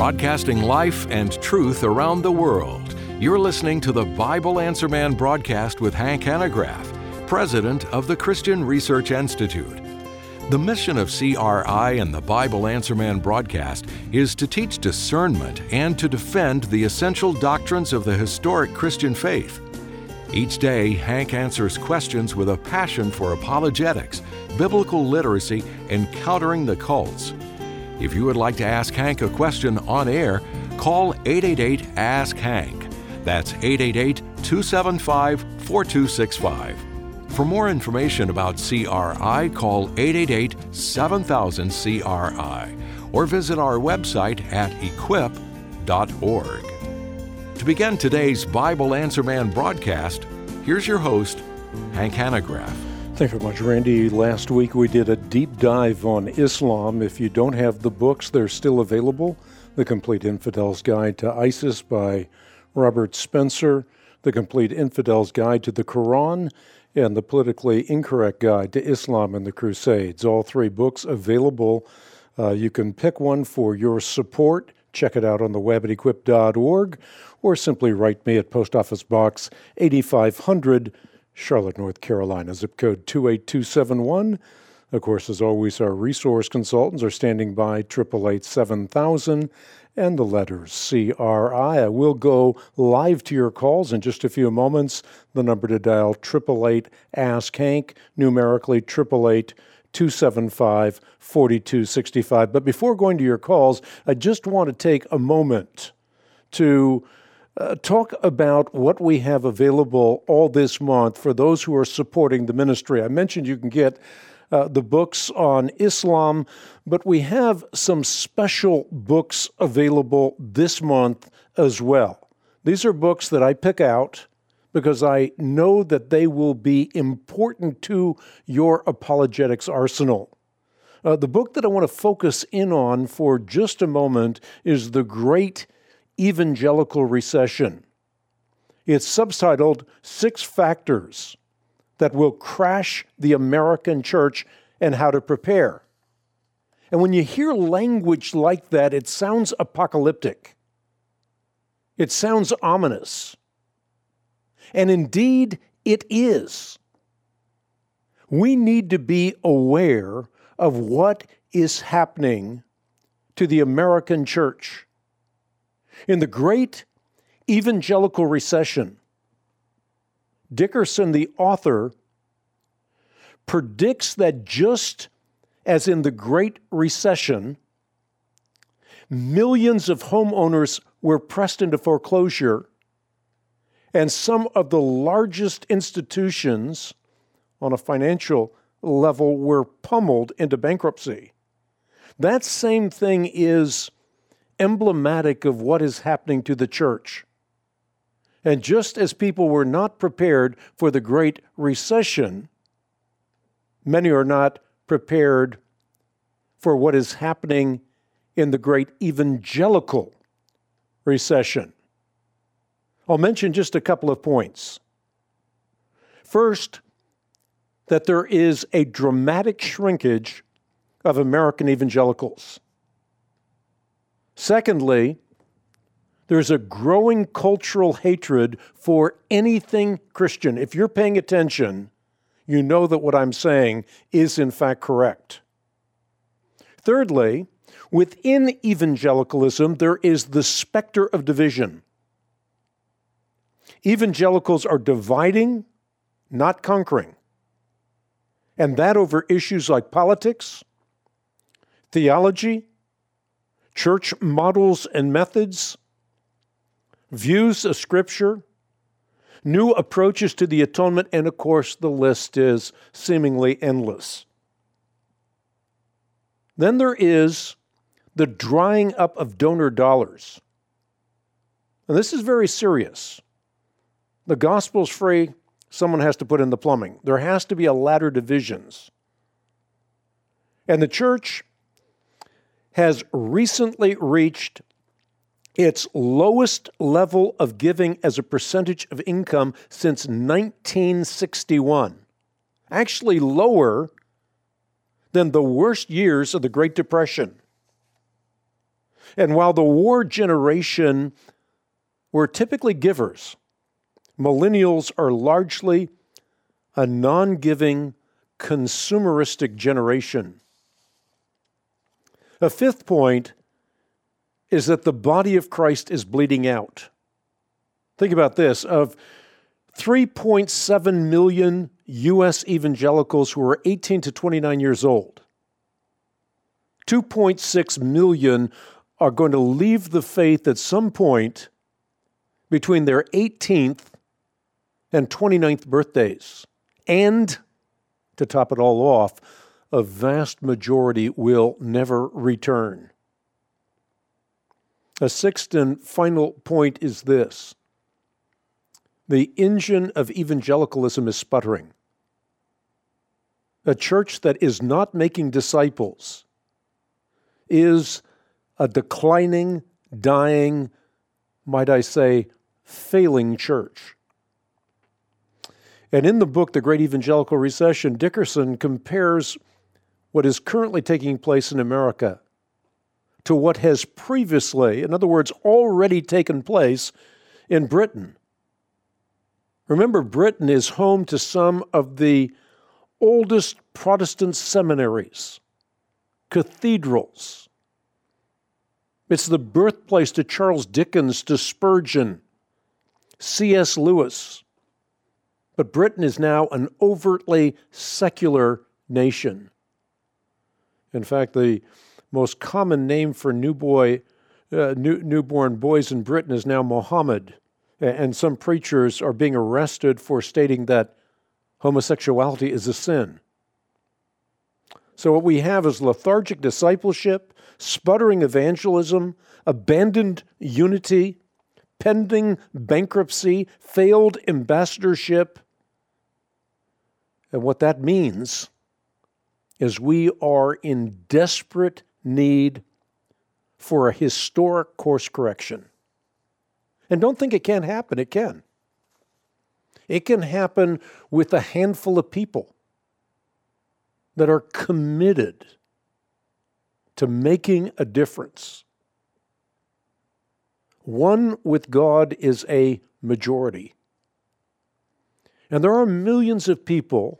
broadcasting life and truth around the world. You're listening to the Bible Answer Man broadcast with Hank Hanegraaff, president of the Christian Research Institute. The mission of CRI and the Bible Answer Man broadcast is to teach discernment and to defend the essential doctrines of the historic Christian faith. Each day, Hank answers questions with a passion for apologetics, biblical literacy, and countering the cults. If you would like to ask Hank a question on air, call 888-ASK-HANK. That's 888-275-4265. For more information about CRI, call 888-7000-CRI or visit our website at equip.org. To begin today's Bible Answer Man broadcast, here's your host, Hank Hanegraaff. Thank you very much, Randy. Last week we did a deep dive on Islam. If you don't have the books, they're still available. The Complete Infidel's Guide to ISIS by Robert Spencer, The Complete Infidel's Guide to the Quran, and The Politically Incorrect Guide to Islam and the Crusades. All three books available. You can pick one for your support. Check it out on the web at equip.org, or simply write me at Post Office Box 8500, Charlotte, North Carolina, zip code 28271. Of course, as always, our resource consultants are standing by, 888-7000, and the letters CRI. I will go live to your calls in just a few moments. The number to dial, 888-ASK-HANK, numerically 888-275-4265. But before going to your calls, I just want to take a moment to talk about what we have available all this month for those who are supporting the ministry. I mentioned you can get the books on Islam, but we have some special books available this month as well. These are books that I pick out because I know that they will be important to your apologetics arsenal. The book that I want to focus in on for just a moment is The Great Evangelical Recession. It's subtitled 6 Factors That Will Crash the American Church and How to Prepare. And when you hear language like that, it sounds apocalyptic. It sounds ominous. And indeed, it is. We need to be aware of what is happening to the American church. In the Great Evangelical Recession, Dickerson, the author, predicts that just as in the Great Recession, millions of homeowners were pressed into foreclosure, and some of the largest institutions on a financial level were pummeled into bankruptcy. That same thing is emblematic of what is happening to the church. And just as people were not prepared for the Great Recession, many are not prepared for what is happening in the Great Evangelical Recession. I'll mention just a couple of points. First, that there is a dramatic shrinkage of American evangelicals. Secondly, there's a growing cultural hatred for anything Christian. If you're paying attention, you know that what I'm saying is in fact correct. Thirdly, within evangelicalism, there is the specter of division. Evangelicals are dividing, not conquering. And that over issues like politics, theology, church models and methods, views of Scripture, new approaches to the atonement, and of course the list is seemingly endless. Then there is the drying up of donor dollars. And this is very serious. The gospel's free, someone has to put in the plumbing. There has to be a ladder divisions. And the church has recently reached its lowest level of giving as a percentage of income since 1961. Actually lower than the worst years of the Great Depression. And while the war generation were typically givers, millennials are largely a non-giving, consumeristic generation. A fifth point is that the body of Christ is bleeding out. Think about this. Of 3.7 million U.S. evangelicals who are 18 to 29 years old, 2.6 million are going to leave the faith at some point between their 18th and 29th birthdays. And, to top it all off, a vast majority will never return. A sixth and final point is this. The engine of evangelicalism is sputtering. A church that is not making disciples is a declining, dying, might I say, failing church. And in the book, The Great Evangelical Recession, Dickerson compares what is currently taking place in America to what has previously, in other words, already taken place in Britain. Remember, Britain is home to some of the oldest Protestant seminaries, cathedrals. It's the birthplace to Charles Dickens, to Spurgeon, C.S. Lewis. But Britain is now an overtly secular nation. In fact, the most common name for newborn boys in Britain is now Mohammed. And some preachers are being arrested for stating that homosexuality is a sin. So what we have is lethargic discipleship, sputtering evangelism, abandoned unity, pending bankruptcy, failed ambassadorship. And what that means is we are in desperate need for a historic course correction. And don't think it can't happen. It can. It can happen with a handful of people that are committed to making a difference. One with God is a majority. And there are millions of people,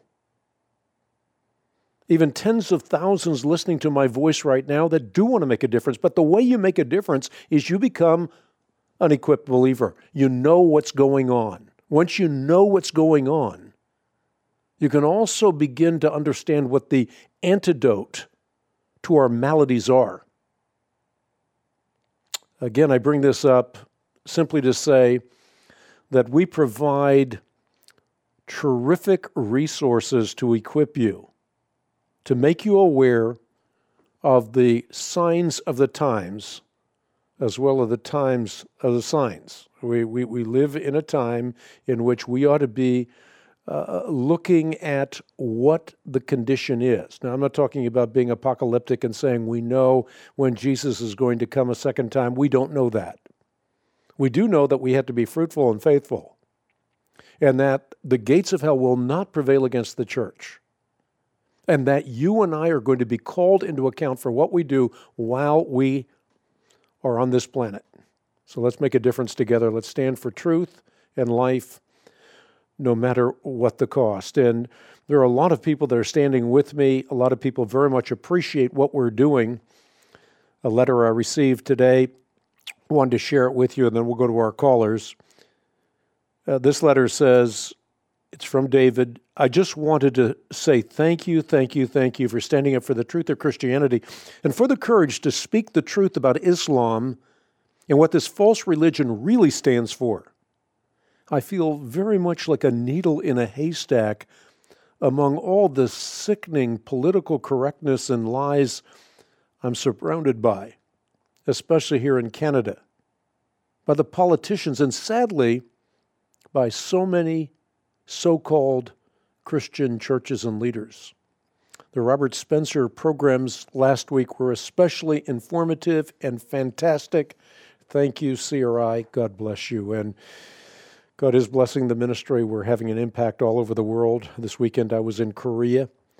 even tens of thousands listening to my voice right now that do want to make a difference. But the way you make a difference is you become an equipped believer. You know what's going on. Once you know what's going on, you can also begin to understand what the antidote to our maladies are. Again, I bring this up simply to say that we provide terrific resources to equip you, to make you aware of the signs of the times as well as the times of the signs. We live in a time in which we ought to be looking at what the condition is. Now, I'm not talking about being apocalyptic and saying we know when Jesus is going to come a second time. We don't know that. We do know that we have to be fruitful and faithful, and that the gates of hell will not prevail against the church, and that you and I are going to be called into account for what we do while we are on this planet. So let's make a difference together. Let's stand for truth and life, no matter what the cost. And there are a lot of people that are standing with me. A lot of people very much appreciate what we're doing. A letter I received today, wanted to share it with you, and then we'll go to our callers. This letter says, it's from David. I just wanted to say thank you for standing up for the truth of Christianity and for the courage to speak the truth about Islam and what this false religion really stands for. I feel very much like a needle in a haystack among all the sickening political correctness and lies I'm surrounded by, especially here in Canada, by the politicians and sadly by so many so-called Christian churches and leaders. The Robert Spencer programs last week were especially informative and fantastic. Thank you, CRI. God bless you. And God is blessing the ministry. We're having an impact all over the world. This weekend I was in Korea,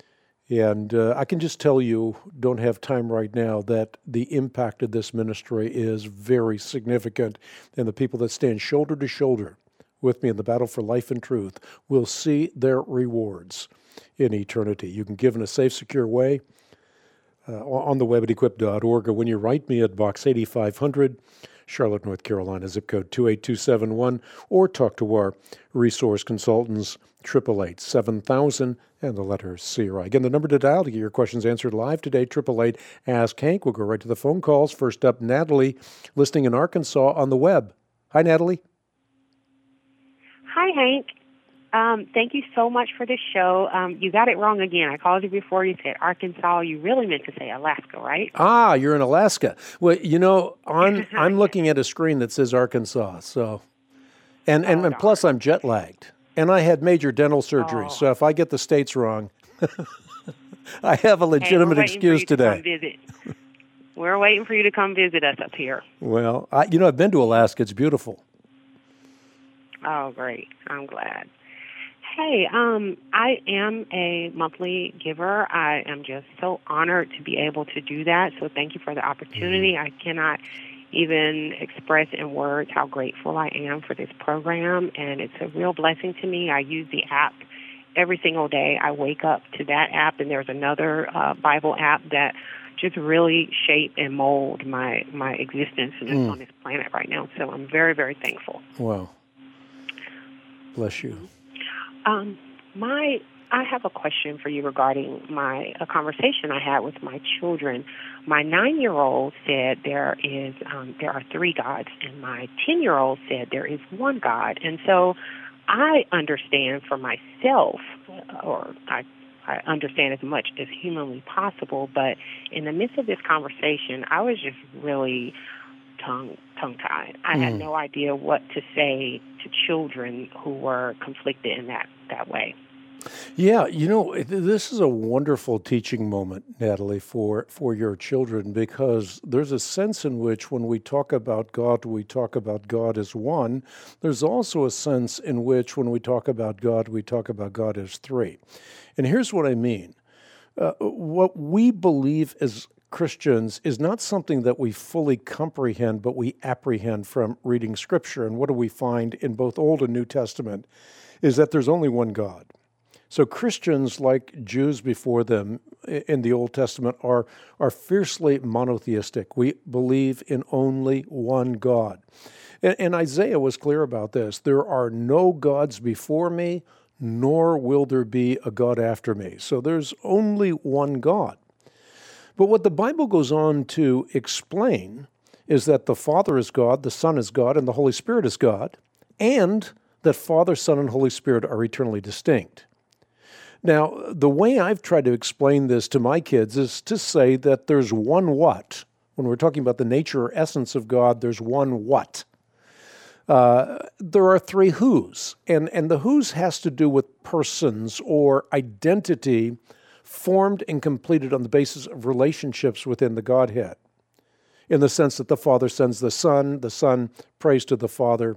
And I can just tell you, don't have time right now, that the impact of this ministry is very significant. And the people that stand shoulder to shoulder with me in the battle for life and truth will see their rewards in eternity. You can give in a safe, secure way on the web at equip.org, or when you write me at Box 8500, Charlotte, North Carolina, zip code 28271, or talk to our resource consultants, 888-7000, and the letter CRI. Again, the number to dial to get your questions answered live today, 888-ASK-HANK. We'll go right to the phone calls. First up, Natalie, listening in Arkansas on the web. Hi, Natalie. Hi, Hank. Thank you so much for this show. You got it wrong again. I called you before. You said Arkansas. You really meant to say Alaska, right? Ah, you're in Alaska. Well, you know, I'm looking at a screen that says Arkansas. So, and plus I'm jet lagged, and I had major dental surgery. So if I get the states wrong, I have a legitimate excuse today. We're waiting for you to come visit us up here. Well, I've been to Alaska. It's beautiful. Oh, great. I'm glad. Hey, I am a monthly giver. I am just so honored to be able to do that. So thank you for the opportunity. I cannot even express in words how grateful I am for this program, and it's a real blessing to me. I use the app every single day. I wake up to that app, and there's another Bible app that just really shape and mold my existence on this planet right now. So I'm very, very thankful. Wow. Bless you. I have a question for you regarding a conversation I had with my children. My 9-year-old said there are 3 gods, and my 10-year-old said there is one God. And so I understand for myself, or I understand as much as humanly possible, but in the midst of this conversation, I was just really tongue-tied. I had no idea what to say to children who were conflicted in that way. Yeah, this is a wonderful teaching moment, Natalie, for your children, because there's a sense in which when we talk about God as one. There's also a sense in which when we talk about God as 3. And here's what I mean. What we believe as Christians is not something that we fully comprehend, but we apprehend from reading Scripture. And what do we find in both Old and New Testament is that there's only one God. So Christians, like Jews before them in the Old Testament, are fiercely monotheistic. We believe in only one God. And Isaiah was clear about this. There are no gods before me, nor will there be a God after me. So there's only one God. But what the Bible goes on to explain is that the Father is God, the Son is God, and the Holy Spirit is God, and that Father, Son, and Holy Spirit are eternally distinct. Now, the way I've tried to explain this to my kids is to say that there's one what. When we're talking about the nature or essence of God, there's one what. There are 3 whos, and the whos has to do with persons or identity formed and completed on the basis of relationships within the Godhead, in the sense that the Father sends the Son prays to the Father,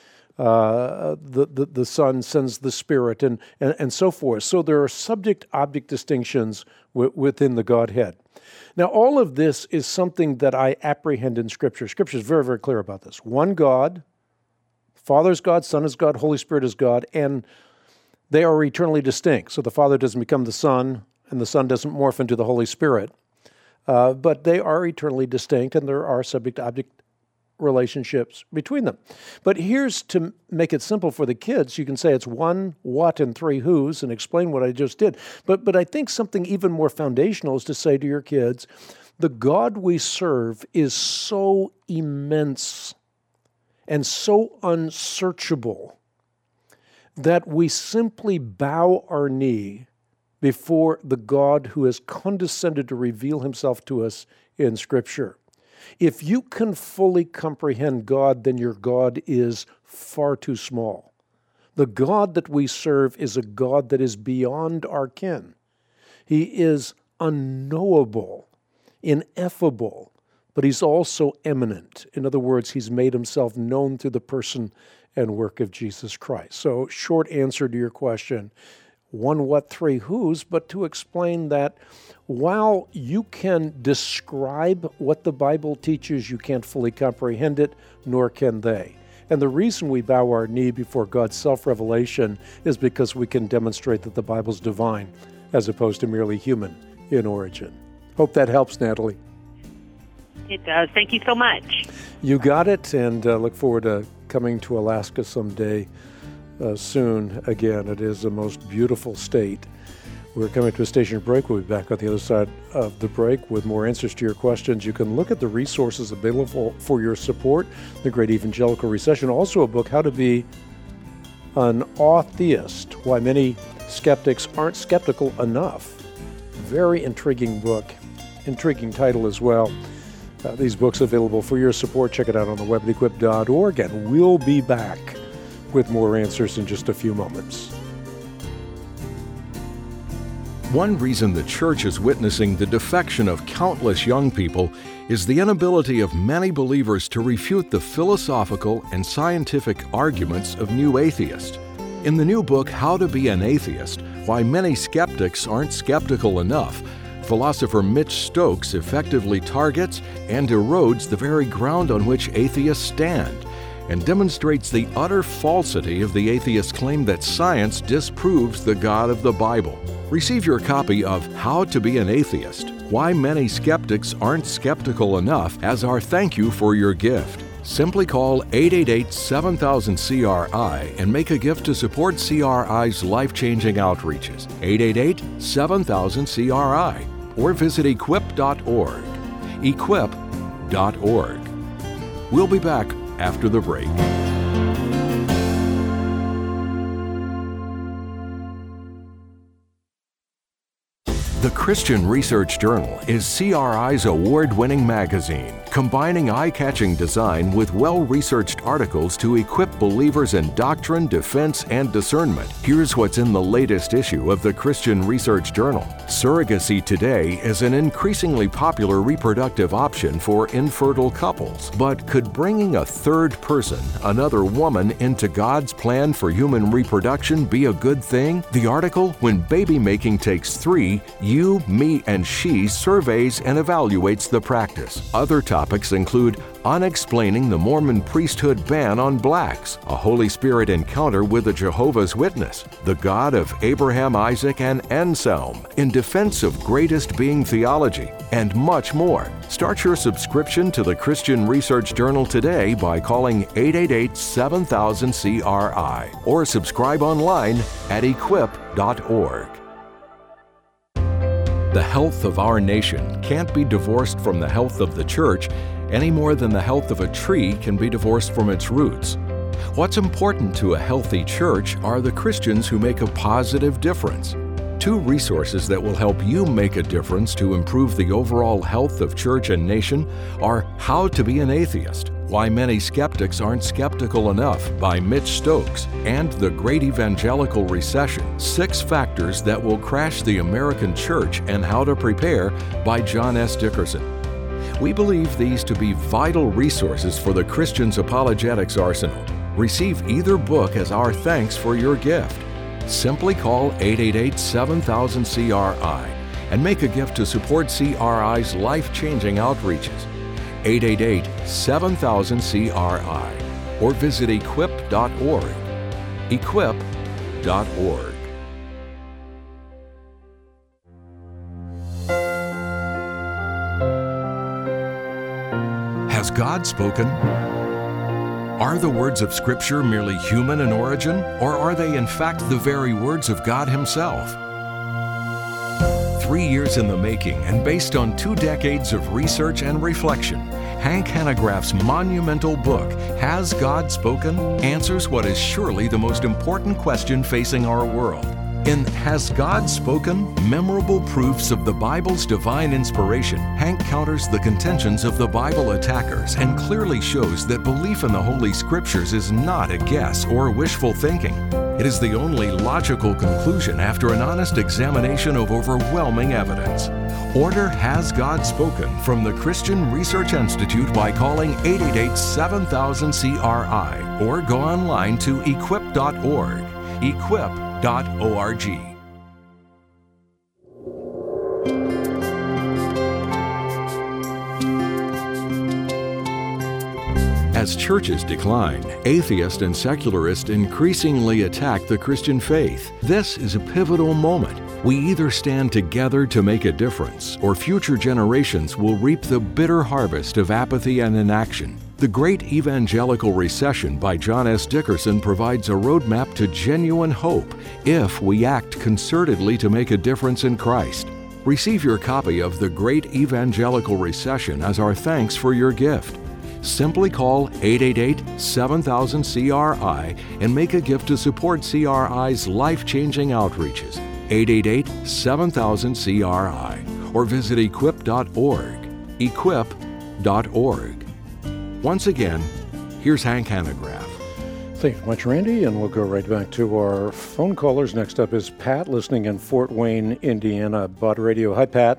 the Son sends the Spirit, and so forth. So there are subject-object distinctions within the Godhead. Now, all of this is something that I apprehend in Scripture. Scripture is very, very clear about this. One God, Father is God, Son is God, Holy Spirit is God, and they are eternally distinct. So the Father doesn't become the Son, and the Son doesn't morph into the Holy Spirit. But they are eternally distinct, and there are subject-object relationships between them. But here's to make it simple for the kids. You can say it's one what and 3 whos and explain what I just did. But I think something even more foundational is to say to your kids, the God we serve is so immense and so unsearchable that we simply bow our knee before the God who has condescended to reveal himself to us in Scripture. If you can fully comprehend God, then your God is far too small. The God that we serve is a God that is beyond our ken. He is unknowable, ineffable, but he's also eminent. In other words, he's made himself known through the person and work of Jesus Christ. So, short answer to your question, one what, three whos, but to explain that while you can describe what the Bible teaches, you can't fully comprehend it, nor can they. And the reason we bow our knee before God's self-revelation is because we can demonstrate that the Bible's divine, as opposed to merely human in origin. Hope that helps, Natalie. It does. Thank you so much. You got it, and look forward to coming to Alaska someday soon again. It is the most beautiful state. We're coming to a station break. We'll be back on the other side of the break with more answers to your questions. You can look at the resources available for your support. The Great Evangelical Recession, also a book, How to Be an Atheist, Why Many Skeptics Aren't Skeptical Enough. Very intriguing book, intriguing title as well. These books available for your support. Check it out on the web at equip.org, and we'll be back with more answers in just a few moments. One reason the church is witnessing the defection of countless young people is the inability of many believers to refute the philosophical and scientific arguments of new atheists. In the new book, How to Be an Atheist, Why Many Skeptics Aren't Skeptical Enough, philosopher Mitch Stokes effectively targets and erodes the very ground on which atheists stand, and demonstrates the utter falsity of the atheist's claim that science disproves the God of the Bible. Receive your copy of How to Be an Atheist, Why Many Skeptics Aren't Skeptical Enough as our thank you for your gift. Simply call 888-7000-CRI and make a gift to support CRI's life-changing outreaches. 888-7000-CRI or visit equip.org. Equip.org. We'll be back after the break. The Christian Research Journal is CRI's award-winning magazine, combining eye-catching design with well-researched articles to equip believers in doctrine, defense, and discernment. Here's what's in the latest issue of the Christian Research Journal. Surrogacy today is an increasingly popular reproductive option for infertile couples. But could bringing a third person, another woman, into God's plan for human reproduction be a good thing? The article, When Baby Making Takes Three, You, Me, and She surveys and evaluates the practice. Other topics include unexplaining the Mormon priesthood ban on blacks, a Holy Spirit encounter with a Jehovah's Witness, the God of Abraham, Isaac, and Anselm, in defense of greatest being theology, and much more. Start your subscription to the Christian Research Journal today by calling 888-7000-CRI or subscribe online at equip.org. The health of our nation can't be divorced from the health of the church any more than the health of a tree can be divorced from its roots. What's important to a healthy church are the Christians who make a positive difference. Two resources that will help you make a difference to improve the overall health of church and nation are How to Be an Atheist, Why Many Skeptics Aren't Skeptical Enough by Mitch Stokes, and The Great Evangelical Recession, 6 Factors That Will Crash the American Church and How to Prepare by John S. Dickerson. We believe these to be vital resources for the Christian's apologetics arsenal. Receive either book as our thanks for your gift. Simply call 888-7000-CRI and make a gift to support CRI's life-changing outreaches. 888-7000-CRI or visit equip.org. Equip.org. Has God spoken? Are the words of Scripture merely human in origin, or are they in fact the very words of God Himself? 3 years in the making and based on 2 decades of research and reflection, Hank Hanegraaff's monumental book, Has God Spoken?, answers what is surely the most important question facing our world. In Has God Spoken? Memorable Proofs of the Bible's Divine Inspiration, Hank counters the contentions of the Bible attackers and clearly shows that belief in the Holy Scriptures is not a guess or wishful thinking. It is the only logical conclusion after an honest examination of overwhelming evidence. Order Has God Spoken from the Christian Research Institute by calling 888-7000-CRI or go online to equip.org. Equip.org. churches decline, atheists and secularists increasingly attack the Christian faith. This is a pivotal moment. We either stand together to make a difference, or future generations will reap the bitter harvest of apathy and inaction. The Great Evangelical Recession by John S. Dickerson provides a roadmap to genuine hope if we act concertedly to make a difference in Christ. Receive your copy of The Great Evangelical Recession as our thanks for your gift. Simply call 888-7000-CRI and make a gift to support CRI's life-changing outreaches. 888-7000-CRI or visit equip.org. equip.org. Once again, here's Hank Hanegraaff. Thank you much, Randy, and we'll go right back to our phone callers. Next up is Pat, listening in Fort Wayne, Indiana, Bud Radio. Hi, Pat.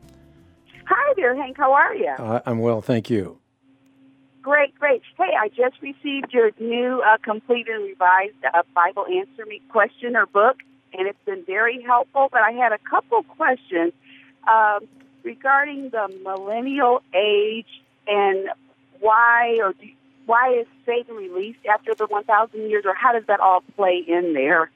Hi there, Hank. How are you? I'm well, thank you. Great. Hey, I just received your new complete and revised Bible Answer Me question or book, and it's been very helpful, but I had a couple questions regarding the millennial age and why is Satan released after the 1,000 years, or how does that all play in there?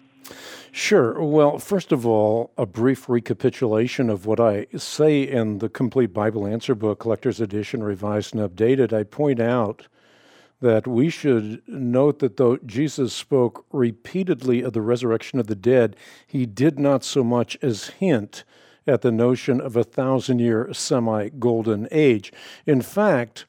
Sure. Well, first of all, a brief recapitulation of what I say in the Complete Bible Answer Book, Collector's Edition, Revised and Updated. I point out that we should note that though Jesus spoke repeatedly of the resurrection of the dead, he did not so much as hint at the notion of a 1,000-year semi-golden age. In fact,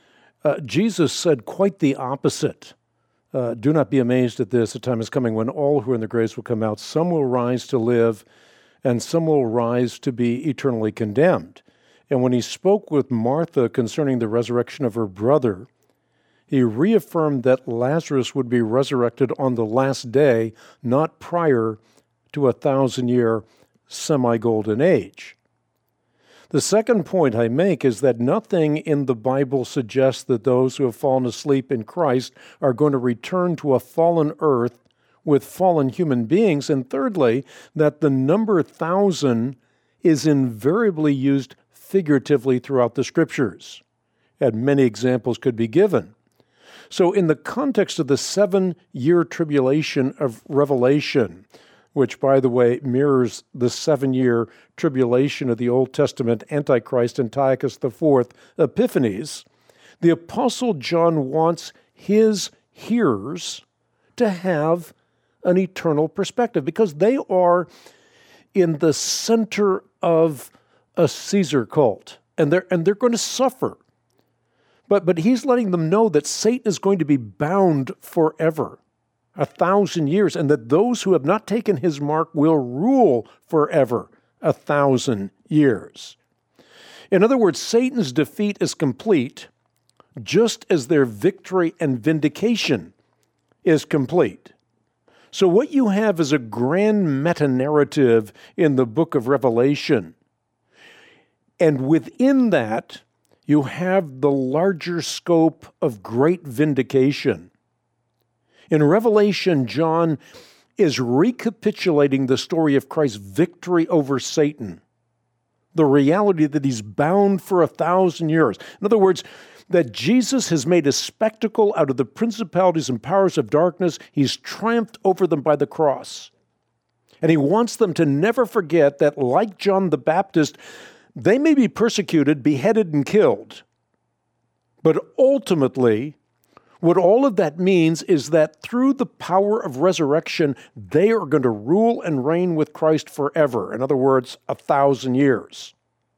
Jesus said quite the opposite. Do not be amazed at this. A time is coming when all who are in the graves will come out. Some will rise to live, and some will rise to be eternally condemned. And when he spoke with Martha concerning the resurrection of her brother, he reaffirmed that Lazarus would be resurrected on the last day, not prior to a 1,000-year semi-golden age. The second point I make is that nothing in the Bible suggests that those who have fallen asleep in Christ are going to return to a fallen earth with fallen human beings. And thirdly, that the number 1,000 is invariably used figuratively throughout the Scriptures, and many examples could be given. So in the context of the 7-year tribulation of Revelation, which, by the way, mirrors the 7-year tribulation of the Old Testament Antichrist Antiochus IV Epiphanes, the Apostle John wants his hearers to have an eternal perspective because they are in the center of a Caesar cult, and they're going to suffer. But he's letting them know that Satan is going to be bound forever. 1,000 years, and that those who have not taken his mark will rule forever 1,000 years. In other words, Satan's defeat is complete, just as their victory and vindication is complete. So what you have is a grand meta-narrative in the book of Revelation. And within that, you have the larger scope of great vindication. In Revelation, John is recapitulating the story of Christ's victory over Satan, the reality that he's bound for 1,000 years. In other words, that Jesus has made a spectacle out of the principalities and powers of darkness. He's triumphed over them by the cross. And he wants them to never forget that, like John the Baptist, they may be persecuted, beheaded, and killed. But ultimately, what all of that means is that through the power of resurrection, they are going to rule and reign with Christ forever. In other words, 1,000 years.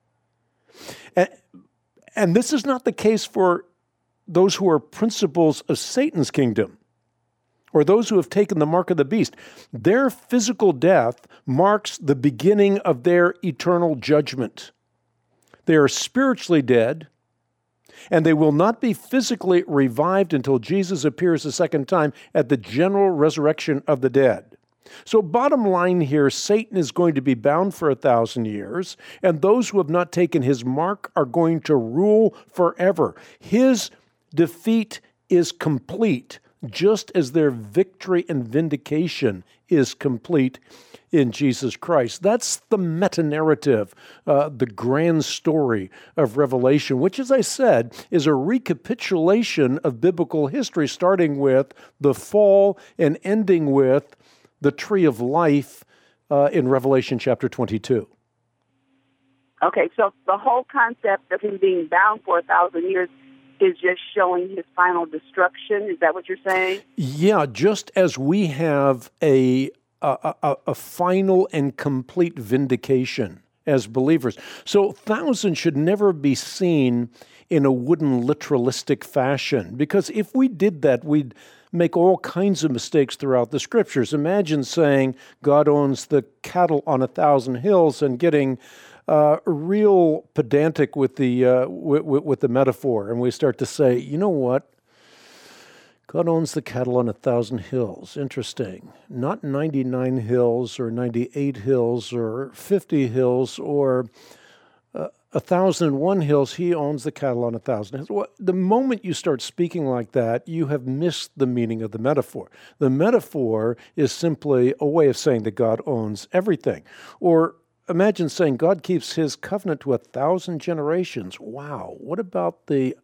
And this is not the case for those who are principals of Satan's kingdom or those who have taken the mark of the beast. Their physical death marks the beginning of their eternal judgment. They are spiritually dead, and they will not be physically revived until Jesus appears a second time at the general resurrection of the dead. So bottom line here, Satan is going to be bound for 1,000 years, and those who have not taken his mark are going to rule forever. His defeat is complete, just as their victory and vindication is complete in Jesus Christ. That's the meta-narrative, the grand story of Revelation, which, as I said, is a recapitulation of biblical history, starting with the fall and ending with the tree of life in Revelation chapter 22. Okay, so the whole concept of him being bound for 1,000 years is just showing his final destruction. Is that what you're saying? Yeah, just as we have a final and complete vindication as believers. So 1,000 should never be seen in a wooden literalistic fashion, because if we did that, we'd make all kinds of mistakes throughout the Scriptures. Imagine saying God owns the cattle on 1,000 hills and getting real pedantic with the metaphor, and we start to say, you know what? God owns the cattle on 1,000 hills. Interesting. Not 99 hills or 98 hills or 50 hills or 1,001 hills. He owns the cattle on 1,000 hills. Well, the moment you start speaking like that, you have missed the meaning of the metaphor. The metaphor is simply a way of saying that God owns everything. Or imagine saying God keeps his covenant to 1,000 generations. Wow. What about the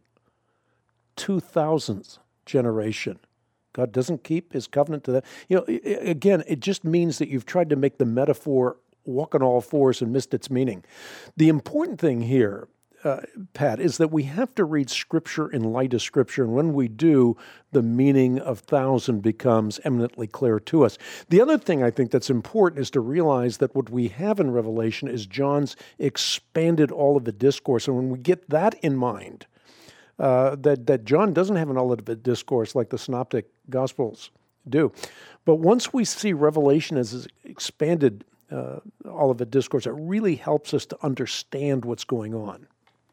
2,000th generation? God doesn't keep his covenant to that. Again, it just means that you've tried to make the metaphor walk on all fours and missed its meaning. The important thing here, Pat, is that we have to read Scripture in light of Scripture, and when we do, the meaning of 1,000 becomes eminently clear to us. The other thing I think that's important is to realize that what we have in Revelation is John's expanded Olivet Discourse, and when we get that in mind, that John doesn't have an Olivet Discourse like the Synoptic Gospels do. But once we see Revelation as an expanded Olivet Discourse, it really helps us to understand what's going on.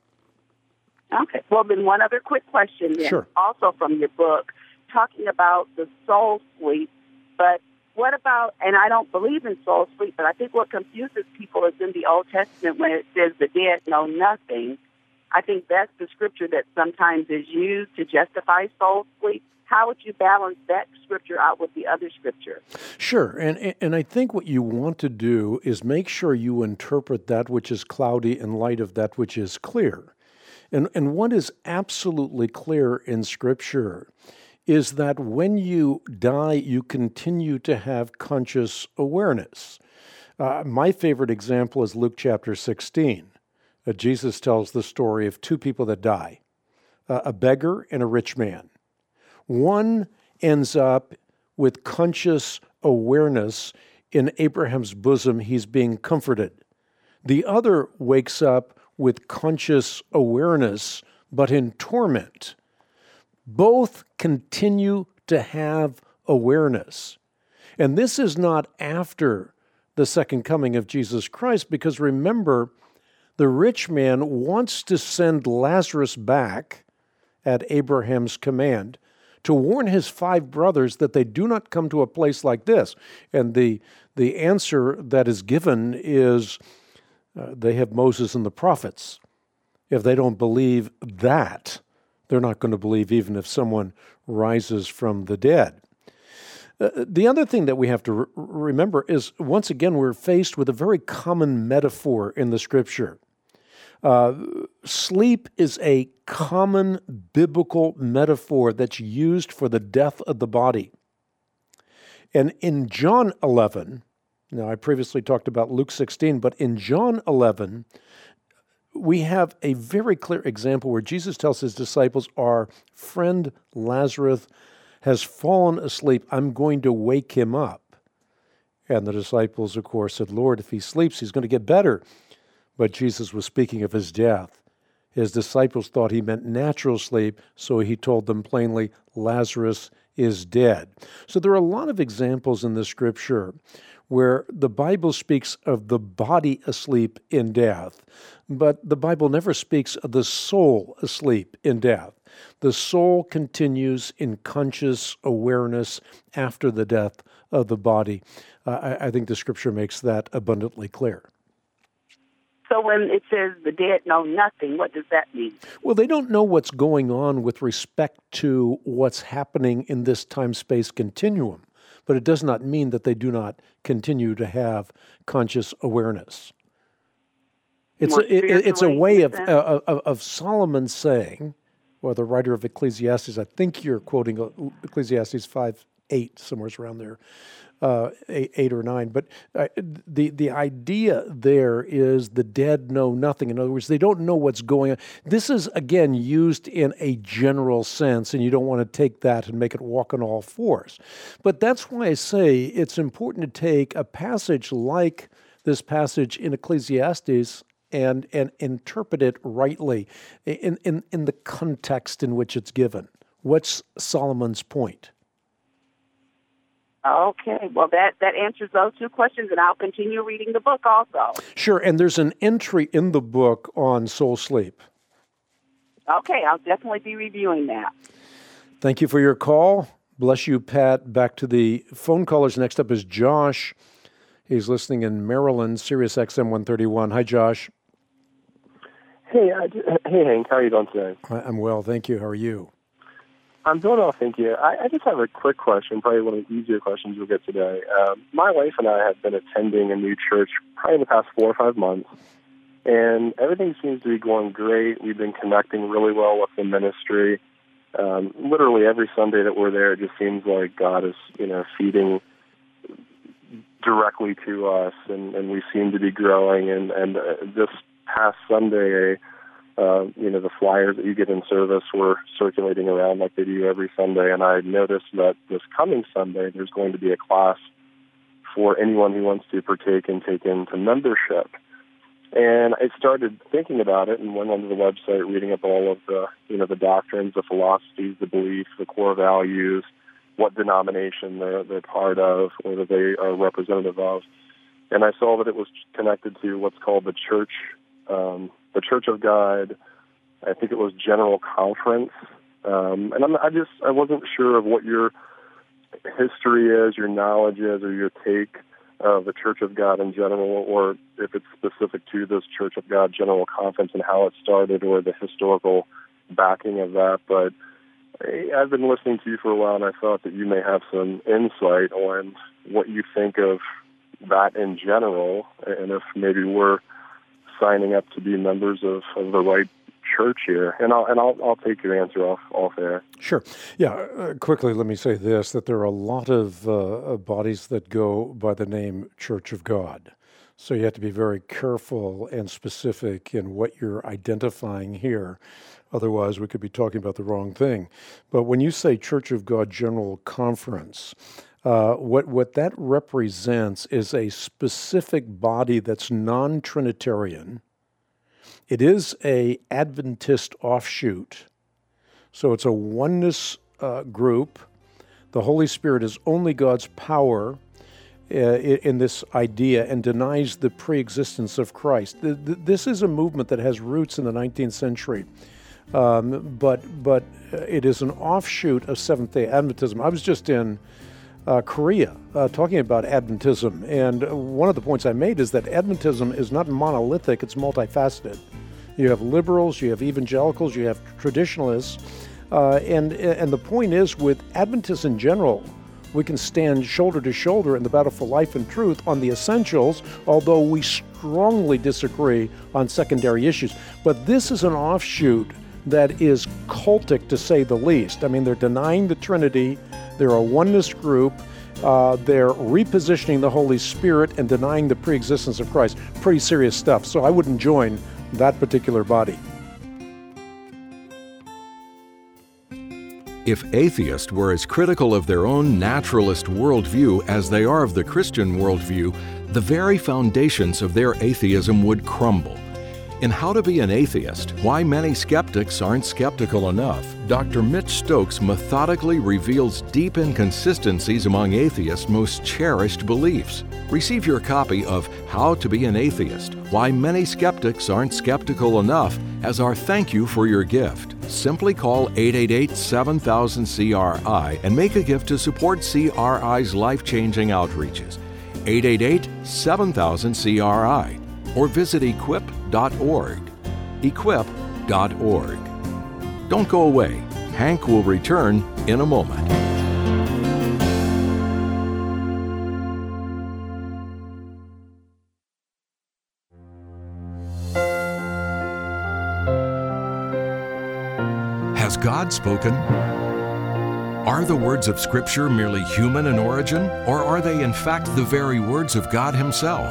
Okay. Well, then one other quick question then, Sure. Also from your book, talking about the soul sleep. But what about, and I don't believe in soul sleep, but I think what confuses people is in the Old Testament when it says the dead know nothing. I think that's the scripture that sometimes is used to justify soul sleep. How would you balance that scripture out with the other scripture? Sure, and I think what you want to do is make sure you interpret that which is cloudy in light of that which is clear. And what is absolutely clear in Scripture is that when you die, you continue to have conscious awareness. My favorite example is Luke chapter 16. Jesus tells the story of two people that die, a beggar and a rich man. One ends up with conscious awareness in Abraham's bosom. He's being comforted. The other wakes up with conscious awareness, but in torment. Both continue to have awareness. And this is not after the second coming of Jesus Christ, because remember, the rich man wants to send Lazarus back at Abraham's command to warn his 5 brothers that they do not come to a place like this. And the answer that is given is they have Moses and the prophets. If they don't believe that, they're not going to believe even if someone rises from the dead. The other thing that we have to remember is, once again, we're faced with a very common metaphor in the Scripture. Sleep is a common biblical metaphor that's used for the death of the body. And in John 11, now I previously talked about Luke 16, but in John 11, we have a very clear example where Jesus tells his disciples, our friend Lazarus has fallen asleep. I'm going to wake him up. And the disciples, of course, said, Lord, if he sleeps, he's going to get better. But Jesus was speaking of his death. His disciples thought he meant natural sleep, so he told them plainly, Lazarus is dead. So there are a lot of examples in the Scripture where the Bible speaks of the body asleep in death, but the Bible never speaks of the soul asleep in death. The soul continues in conscious awareness after the death of the body. I think the Scripture makes that abundantly clear. So So when it says the dead know nothing, what does that mean? Well, they don't know what's going on with respect to what's happening in this time-space continuum, but it does not mean that they do not continue to have conscious awareness. It's a way of Solomon saying, or the writer of Ecclesiastes, I think you're quoting Ecclesiastes 5:8, somewhere around there, 8 or 9. But the idea there is the dead know nothing. In other words, they don't know what's going on. This is, again, used in a general sense, and you don't want to take that and make it walk on all fours. But that's why I say it's important to take a passage like this passage in Ecclesiastes and interpret it rightly in the context in which it's given. What's Solomon's point? Okay, well, that answers those two questions, and I'll continue reading the book also. Sure, and there's an entry in the book on soul sleep. Okay, I'll definitely be reviewing that. Thank you for your call. Bless you, Pat. Back to the phone callers. Next up is Josh. He's listening in Maryland, Sirius XM 131. Hi, Josh. Hey, Hank. How are you doing today? I'm well, thank you. How are you? I'm doing well, thank you. I just have a quick question, probably one of the easier questions we'll get today. My wife and I have been attending a new church probably in the past 4 or 5 months, and everything seems to be going great. We've been connecting really well with the ministry. Literally every Sunday that we're there, it just seems like God is, feeding directly to us, and we seem to be growing. And this past Sunday, the flyers that you get in service were circulating around like they do every Sunday, and I noticed that this coming Sunday there's going to be a class for anyone who wants to partake and take into membership. And I started thinking about it and went onto the website, reading up all of the, the doctrines, the philosophies, the beliefs, the core values, what denomination they're part of or that they are representative of. And I saw that it was connected to what's called the Church of God. I think it was General Conference. And I wasn't sure of what your history is, your knowledge is, or your take of the Church of God in general, or if it's specific to this Church of God General Conference and how it started or the historical backing of that. But I've been listening to you for a while, and I thought that you may have some insight on what you think of that in general, and if maybe we're signing up to be members of the right church here. And I'll take your answer off air. Sure. Yeah. Quickly, let me say this, that there are a lot of bodies that go by the name Church of God. So you have to be very careful and specific in what you're identifying here. Otherwise, we could be talking about the wrong thing. But when you say Church of God General Conference, what that represents is a specific body that's non-Trinitarian. It is a Adventist offshoot, so it's a oneness group. The Holy Spirit is only God's power in this idea and denies the preexistence of Christ. This is a movement that has roots in the 19th century, but it is an offshoot of Seventh-day Adventism. I was just in Korea, talking about Adventism. And one of the points I made is that Adventism is not monolithic, it's multifaceted. You have liberals, you have evangelicals, you have traditionalists. And the point is, with Adventists in general, we can stand shoulder to shoulder in the battle for life and truth on the essentials, although we strongly disagree on secondary issues. But this is an offshoot that is cultic, to say the least. I mean, they're denying the Trinity. They're a oneness group. They're repositioning the Holy Spirit and denying the preexistence of Christ. Pretty serious stuff. So I wouldn't join that particular body. If atheists were as critical of their own naturalist worldview as they are of the Christian worldview, the very foundations of their atheism would crumble. In How to Be an Atheist, Why Many Skeptics Aren't Skeptical Enough, Dr. Mitch Stokes methodically reveals deep inconsistencies among atheists' most cherished beliefs. Receive your copy of How to Be an Atheist, Why Many Skeptics Aren't Skeptical Enough as our thank you for your gift. Simply call 888-7000-CRI and make a gift to support CRI's life-changing outreaches. 888-7000-CRI. or visit equip.org. Equip.org. Don't go away. Hank will return in a moment. Has God spoken? Are the words of Scripture merely human in origin, or are they in fact the very words of God Himself?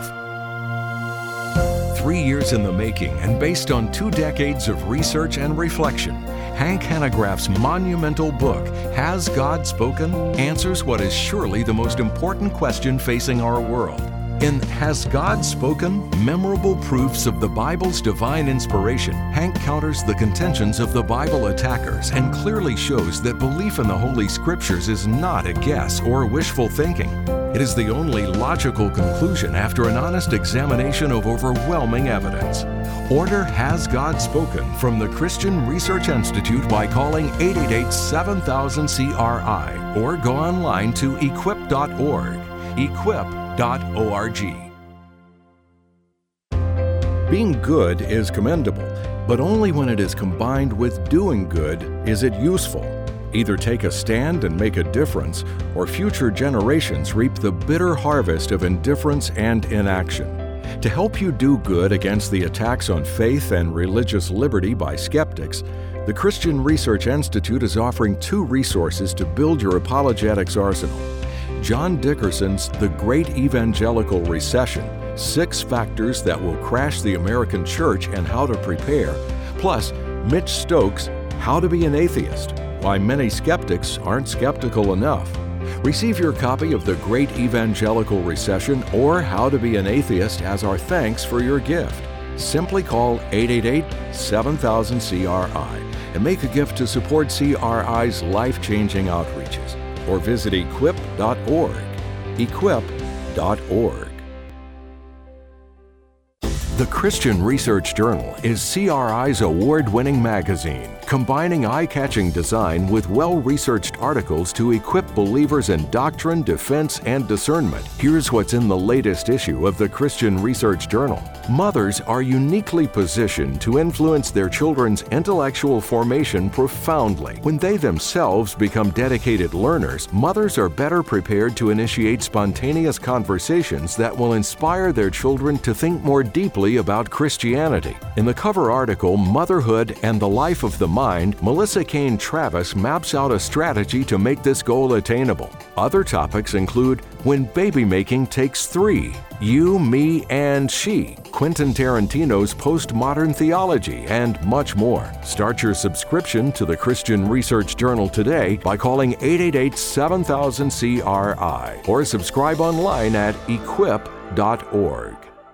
3 years in the making and based on 2 decades of research and reflection, Hank Hanegraaff's monumental book, Has God Spoken?, answers what is surely the most important question facing our world. In Has God Spoken? Memorable Proofs of the Bible's Divine Inspiration, Hank counters the contentions of the Bible attackers and clearly shows that belief in the Holy Scriptures is not a guess or wishful thinking. It is the only logical conclusion after an honest examination of overwhelming evidence. Order Has God Spoken from the Christian Research Institute by calling 888-7000-CRI or go online to equip.org. Equip.org. Being good is commendable, but only when it is combined with doing good is it useful. Either take a stand and make a difference, or future generations reap the bitter harvest of indifference and inaction. To help you do good against the attacks on faith and religious liberty by skeptics, the Christian Research Institute is offering 2 resources to build your apologetics arsenal. John Dickerson's The Great Evangelical Recession, 6 Factors That Will Crash the American Church and How to Prepare, plus Mitch Stokes' How to Be an Atheist, Why Many Skeptics Aren't Skeptical Enough. Receive your copy of The Great Evangelical Recession or How to Be an Atheist as our thanks for your gift. Simply call 888-7000-CRI and make a gift to support CRI's life-changing outreaches. Or visit equip.org. Equip.org. The Christian Research Journal is CRI's award-winning magazine, combining eye-catching design with well-researched articles to equip believers in doctrine, defense, and discernment. Here's what's in the latest issue of the Christian Research Journal. Mothers are uniquely positioned to influence their children's intellectual formation profoundly. When they themselves become dedicated learners, mothers are better prepared to initiate spontaneous conversations that will inspire their children to think more deeply about Christianity. In the cover article, Motherhood and the Life of the Mind, Melissa Cain Travis maps out a strategy to make this goal attainable. Other topics include When Baby Making Takes 3, You, Me, and She, Quentin Tarantino's Postmodern Theology, and much more. Start your subscription to the Christian Research Journal today by calling 888-7000-CRI or subscribe online at equip.org.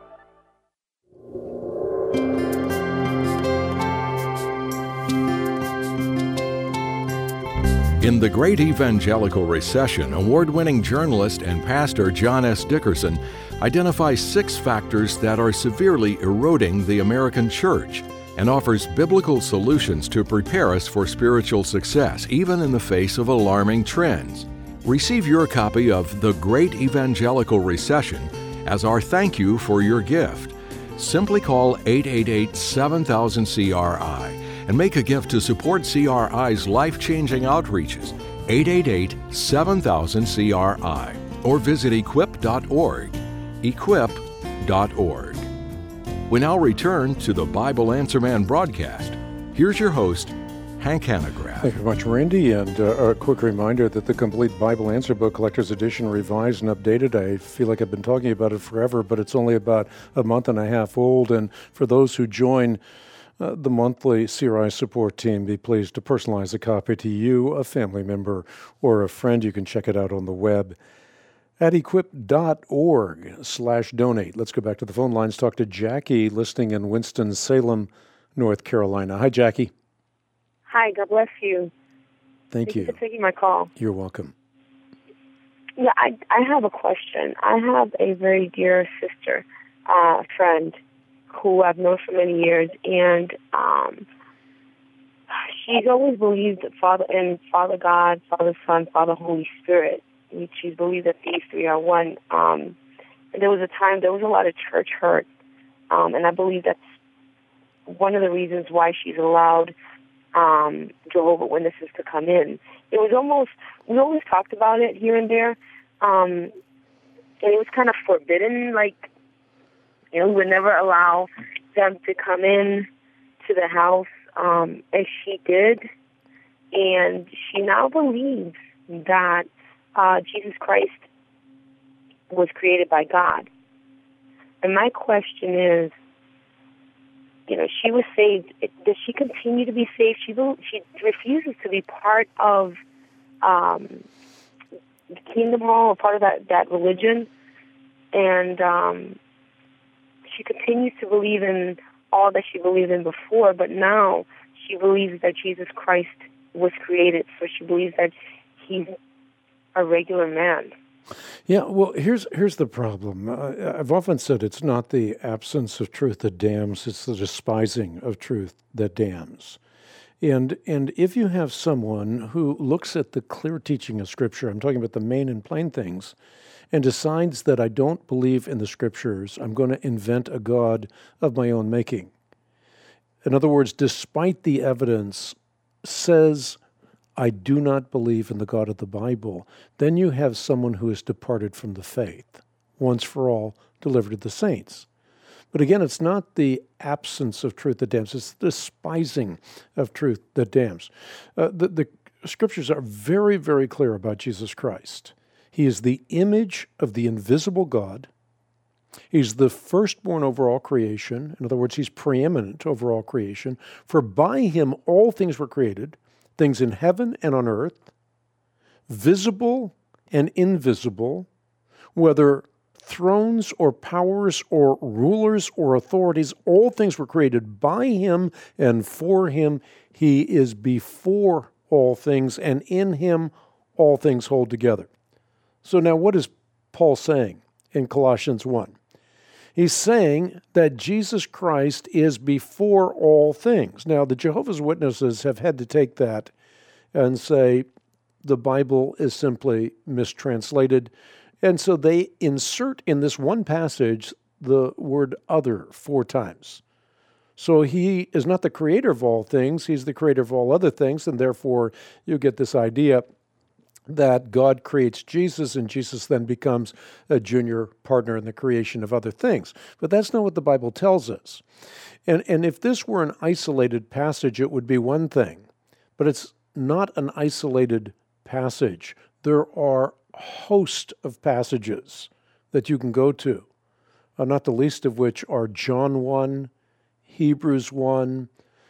In The Great Evangelical Recession, award-winning journalist and pastor John S. Dickerson identifies 6 factors that are severely eroding the American church and offers biblical solutions to prepare us for spiritual success, even in the face of alarming trends. Receive your copy of The Great Evangelical Recession as our thank you for your gift. Simply call 888-7000-CRI and make a gift to support CRI's life-changing outreaches, 888-7000-CRI, or visit equip.org, equip.org. We now return to the Bible Answer Man broadcast. Here's your host, Hank Hanegraaff. Thank you very much, Randy. And a quick reminder that the Complete Bible Answer Book Collector's Edition, revised and updated. I feel like I've been talking about it forever, but it's only about a month and a half old. And for those who join the monthly CRI support team, be pleased to personalize a copy to you, a family member, or a friend. You can check it out on the web at equip.org/donate. Let's go back to the phone lines. Talk to Jackie, listening in Winston-Salem, North Carolina. Hi, Jackie. Hi, God bless you. Thank you for taking my call. You're welcome. Yeah, I have a question. I have a very dear sister, friend, who I've known for many years, and she's always believed that Father God, Father Son, Father Holy Spirit. And she's believed that these 3 are one. And there was a lot of church hurt And I believe that's one of the reasons why she's allowed Jehovah's Witnesses to come in. It was almost, we always talked about it here and there, and it was kind of forbidden, like, we would never allow them to come in to the house, as she did, and she now believes that Jesus Christ was created by God. And my question is, she was saved. Does she continue to be saved? She refuses to be part of the Kingdom Hall, or part of that religion, and she continues to believe in all that she believed in before, but now she believes that Jesus Christ was created, so she believes that he's a regular man. Yeah, well, here's the problem. I've often said it's not the absence of truth that damns, it's the despising of truth that damns. And if you have someone who looks at the clear teaching of Scripture, I'm talking about the main and plain things, and decides that I don't believe in the Scriptures, I'm going to invent a God of my own making. In other words, despite the evidence, says, I do not believe in the God of the Bible, then you have someone who has departed from the faith, once for all delivered to the saints. But again, it's not the absence of truth that damns, it's the despising of truth that damns. The Scriptures are very, very clear about Jesus Christ. He is the image of the invisible God. He's the firstborn over all creation. In other words, he's preeminent over all creation. For by him all things were created, things in heaven and on earth, visible and invisible, whether thrones or powers or rulers or authorities, all things were created by him and for him. He is before all things, and in him all things hold together. So now what is Paul saying in Colossians 1? He's saying that Jesus Christ is before all things. Now, the Jehovah's Witnesses have had to take that and say the Bible is simply mistranslated. And so they insert in this one passage the word other 4 times. So he is not the creator of all things, he's the creator of all other things, and therefore you get this idea that God creates Jesus, and Jesus then becomes a junior partner in the creation of other things. But that's not what the Bible tells us. And if this were an isolated passage, it would be one thing. But it's not an isolated passage. There are a host of passages that you can go to, not the least of which are John 1, Hebrews 1,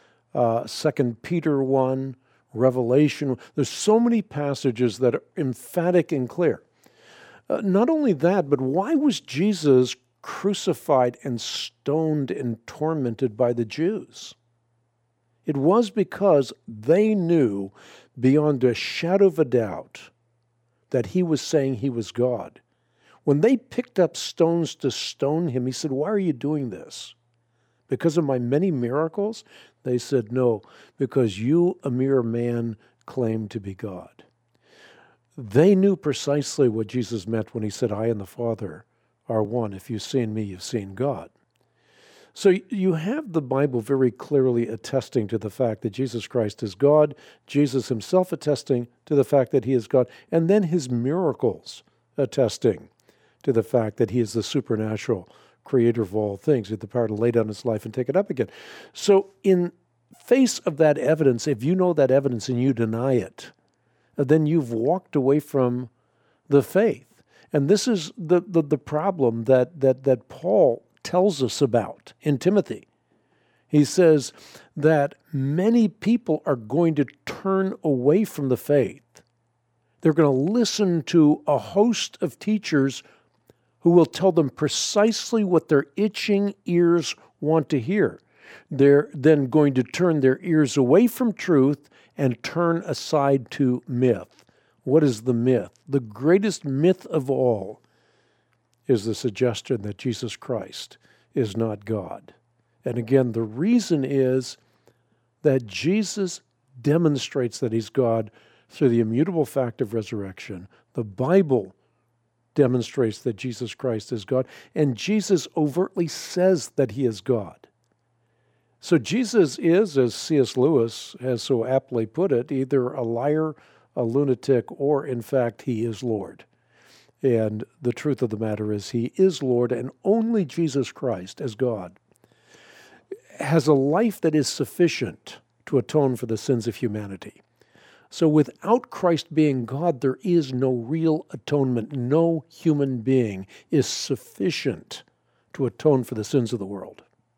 2 Peter 1, Revelation. There's so many passages that are emphatic and clear. Not only that, but why was Jesus crucified and stoned and tormented by the Jews? It was because they knew beyond a shadow of a doubt that he was saying he was God. When they picked up stones to stone him, he said, "Why are you doing this? Because of my many miracles?" They said, "No, because you, a mere man, claim to be God." They knew precisely what Jesus meant when he said, "I and the Father are one. If you've seen me, you've seen God." So you have the Bible very clearly attesting to the fact that Jesus Christ is God, Jesus himself attesting to the fact that he is God, and then his miracles attesting to the fact that he is the supernatural creator of all things, with the power to lay down his life and take it up again. So in face of that evidence, if you know that evidence and you deny it, then you've walked away from the faith. And this is the problem that Paul tells us about in Timothy. He says that many people are going to turn away from the faith. They're going to listen to a host of teachers who will tell them precisely what their itching ears want to hear. They're then going to turn their ears away from truth and turn aside to myth. What is the myth? The greatest myth of all is the suggestion that Jesus Christ is not God. And again, the reason is that Jesus demonstrates that he's God through the immutable fact of resurrection. The Bible demonstrates that Jesus Christ is God, and Jesus overtly says that he is God. So Jesus is, as C.S. Lewis has so aptly put it, either a liar, a lunatic, or in fact, he is Lord. And the truth of the matter is he is Lord, and only Jesus Christ, as God, has a life that is sufficient to atone for the sins of humanity. So without Christ being God, there is no real atonement. No human being is sufficient to atone for the sins of the world.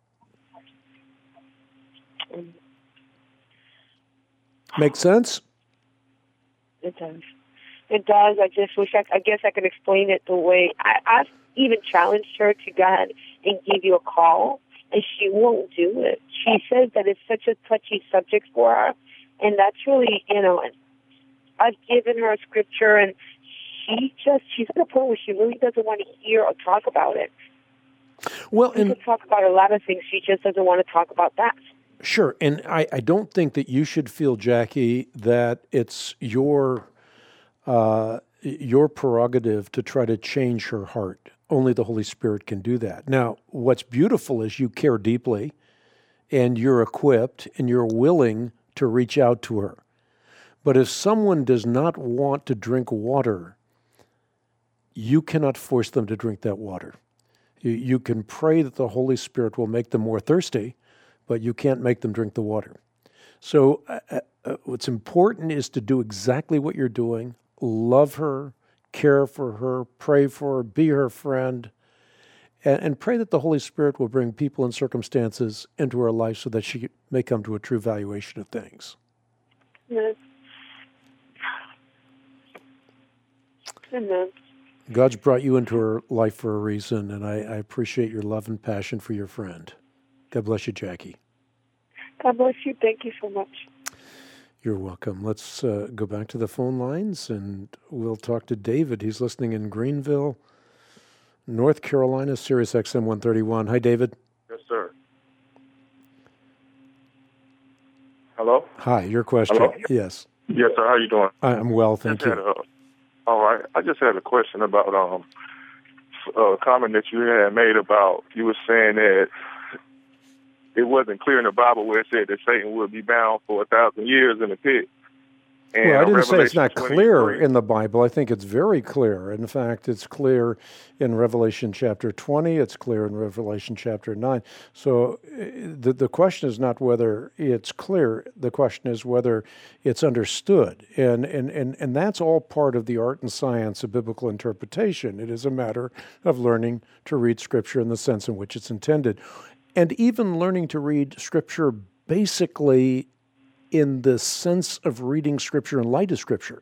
Make sense? It does. It does. I just wish I guess I could explain it the way I've even challenged her to go ahead and give you a call, and she won't do it. She says that it's such a touchy subject for her, and that's really, I've given her a scripture, and she's at a point where she really doesn't want to hear or talk about it. Well, we could talk about a lot of things. She just doesn't want to talk about that. Sure, and I don't think that you should feel, Jackie, that it's your prerogative to try to change her heart. Only the Holy Spirit can do that. Now, what's beautiful is you care deeply, and you're equipped, and you're willing to reach out to her. But if someone does not want to drink water, you cannot force them to drink that water. You can pray that the Holy Spirit will make them more thirsty, but you can't make them drink the water. So what's important is to do exactly what you're doing. Love her, care for her, pray for her, be her friend, and pray that the Holy Spirit will bring people and circumstances into her life so that she may come to a true valuation of things. Yes. Amen. God's brought you into her life for a reason, and I appreciate your love and passion for your friend. God bless you, Jackie. God bless you. Thank you so much. You're welcome. Let's go back to the phone lines, and we'll talk to David. He's listening in Greenville, North Carolina, Sirius XM 131. Hi, David. Yes, sir. Hello? Hi, your question. Hello? Yes. Yes, sir. How you doing? I'm well, thank you. All right. I just had a question about a comment that you had made about, you were saying that it wasn't clear in the Bible where it said that Satan would be bound for 1,000 years in the pit. And well, I didn't say it's not clear 23, in the Bible. I think it's very clear. In fact, it's clear in Revelation chapter 20. It's clear in Revelation chapter 9. So the question is not whether it's clear. The question is whether it's understood. And that's all part of the art and science of biblical interpretation. It is a matter of learning to read Scripture in the sense in which it's intended. And even learning to read Scripture basically in the sense of reading Scripture in light of Scripture.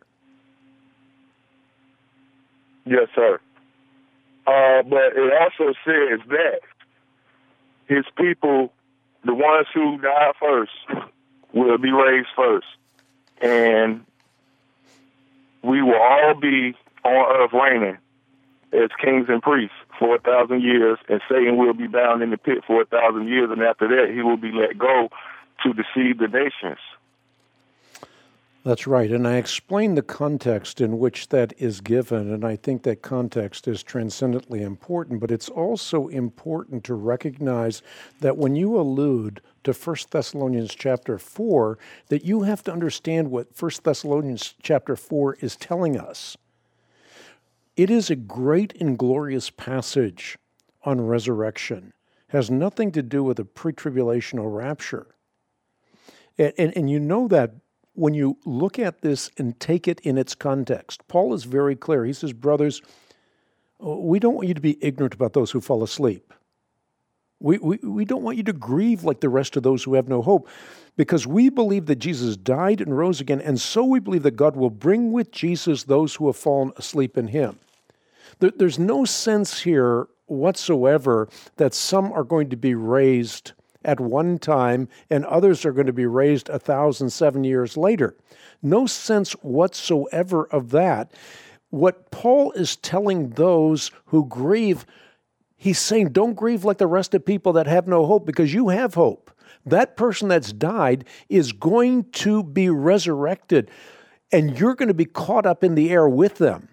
Yes, sir. But it also says that his people, the ones who die first, will be raised first. And we will all be on earth reigning as kings and priests for 1,000 years, and Satan will be bound in the pit for 1,000 years, and after that he will be let go to deceive the nations. That's right, and I explained the context in which that is given, and I think that context is transcendently important, but it's also important to recognize that when you allude to 1 Thessalonians chapter 4, that you have to understand what 1 Thessalonians chapter 4 is telling us. It is a great and glorious passage on resurrection. It has nothing to do with a pre-tribulational rapture. And you know that when you look at this and take it in its context. Paul is very clear. He says, brothers, we don't want you to be ignorant about those who fall asleep. We don't want you to grieve like the rest of those who have no hope, because we believe that Jesus died and rose again, and so we believe that God will bring with Jesus those who have fallen asleep in him. There's no sense here whatsoever that some are going to be raised at one time and others are going to be raised 1,007 years later. No sense whatsoever of that. What Paul is telling those who grieve, he's saying, don't grieve like the rest of people that have no hope, because you have hope. That person that's died is going to be resurrected, and you're going to be caught up in the air with them.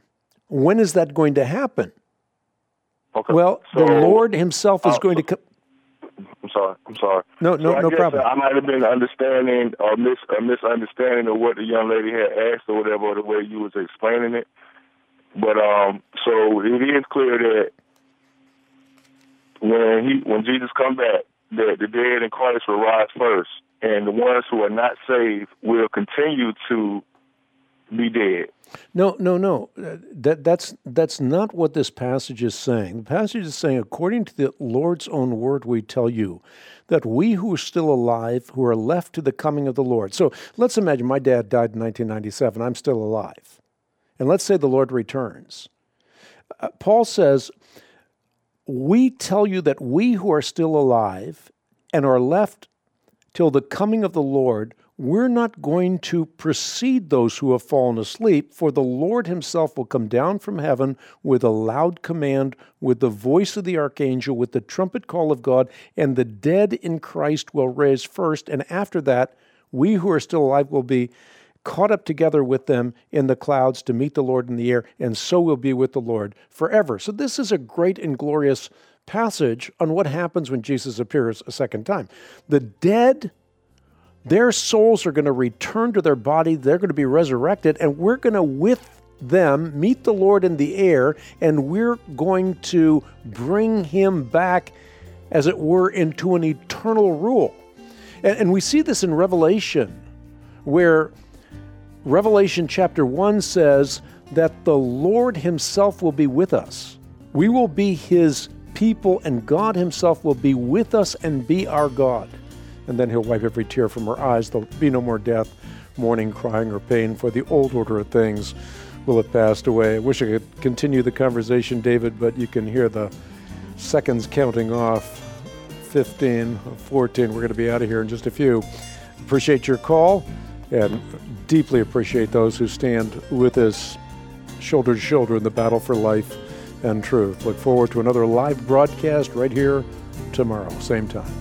When is that going to happen? Okay. Well, so, the Lord himself is going to come. I'm sorry. No I guess problem. I might have been understanding or misunderstanding of what the young lady had asked or whatever, or the way you was explaining it. But so it is clear that when Jesus come back, that the dead in Christ will rise first, and the ones who are not saved will continue to be dead. No. That's not what this passage is saying. The passage is saying, according to the Lord's own word, we tell you that we who are still alive, who are left to the coming of the Lord. So let's imagine my dad died in 1997. I'm still alive. And let's say the Lord returns. Paul says, we tell you that we who are still alive and are left till the coming of the Lord, we're not going to precede those who have fallen asleep, for the Lord himself will come down from heaven with a loud command, with the voice of the archangel, with the trumpet call of God, and the dead in Christ will rise first, and after that, we who are still alive will be caught up together with them in the clouds to meet the Lord in the air, and so will be with the Lord forever. So this is a great and glorious passage on what happens when Jesus appears a second time. The dead, their souls are going to return to their body, they're going to be resurrected, and we're going to, with them, meet the Lord in the air, and we're going to bring him back, as it were, into an eternal rule. And we see this in Revelation, where Revelation chapter 1 says that the Lord himself will be with us. We will be his people, and God himself will be with us and be our God. And then he'll wipe every tear from our eyes. There'll be no more death, mourning, crying, or pain, for the old order of things will have passed away. I wish I could continue the conversation, David, but you can hear the seconds counting off. 15, 14, we're going to be out of here in just a few. Appreciate your call, and deeply appreciate those who stand with us shoulder to shoulder in the battle for life and truth. Look forward to another live broadcast right here tomorrow, same time.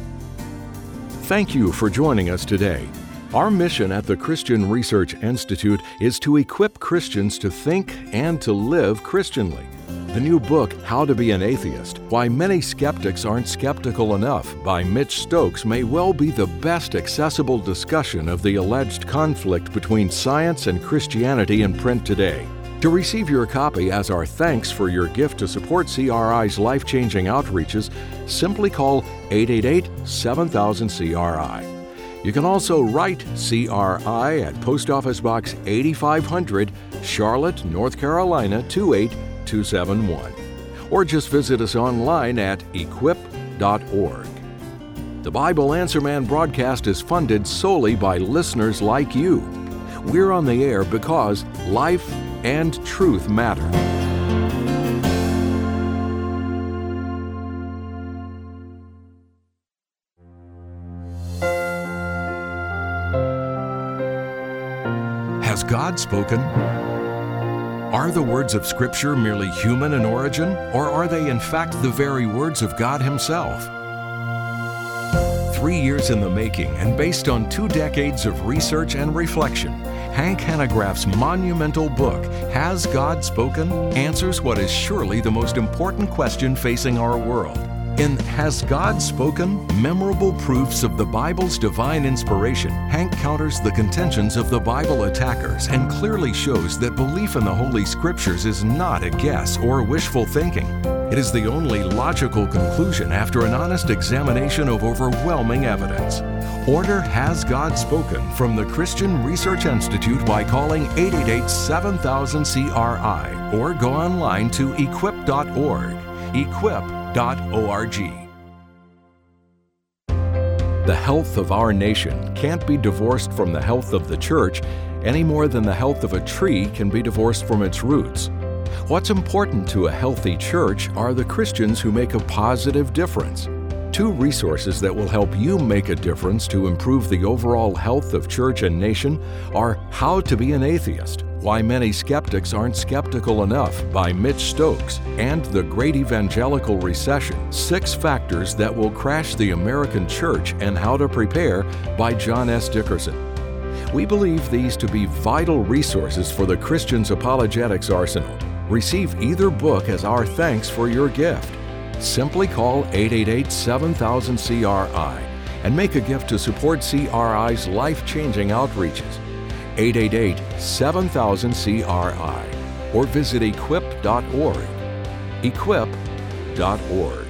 Thank you for joining us today. Our mission at the Christian Research Institute is to equip Christians to think and to live Christianly. The new book, How to Be an Atheist, Why Many Skeptics Aren't Skeptical Enough, by Mitch Stokes, may well be the best accessible discussion of the alleged conflict between science and Christianity in print today. To receive your copy as our thanks for your gift to support CRI's life-changing outreaches, simply call 888-7000-CRI. You can also write CRI at Post Office Box 8500, Charlotte, North Carolina 28271. Or just visit us online at equip.org. The Bible Answer Man broadcast is funded solely by listeners like you. We're on the air because life and truth matter. Has God spoken? Are the words of Scripture merely human in origin, or are they in fact the very words of God Himself? 3 years in the making and based on 2 decades of research and reflection, Hank Hanegraaff's monumental book, Has God Spoken?, answers what is surely the most important question facing our world. In Has God Spoken? Memorable Proofs of the Bible's Divine Inspiration, Hank counters the contentions of the Bible attackers and clearly shows that belief in the Holy Scriptures is not a guess or wishful thinking. It is the only logical conclusion after an honest examination of overwhelming evidence. Order Has God Spoken from the Christian Research Institute by calling 888-7000-CRI or go online to equip.org. Equip.org. The health of our nation can't be divorced from the health of the church any more than the health of a tree can be divorced from its roots. What's important to a healthy church are the Christians who make a positive difference. 2 resources that will help you make a difference to improve the overall health of church and nation are How to Be an Atheist, Why Many Skeptics Aren't Skeptical Enough by Mitch Stokes, and The Great Evangelical Recession, 6 Factors That Will Crash the American Church and How to Prepare by John S. Dickerson. We believe these to be vital resources for the Christian's apologetics arsenal. Receive either book as our thanks for your gift. Simply call 888-7000-CRI and make a gift to support CRI's life-changing outreaches. 888-7000-CRI or visit equip.org. equip.org.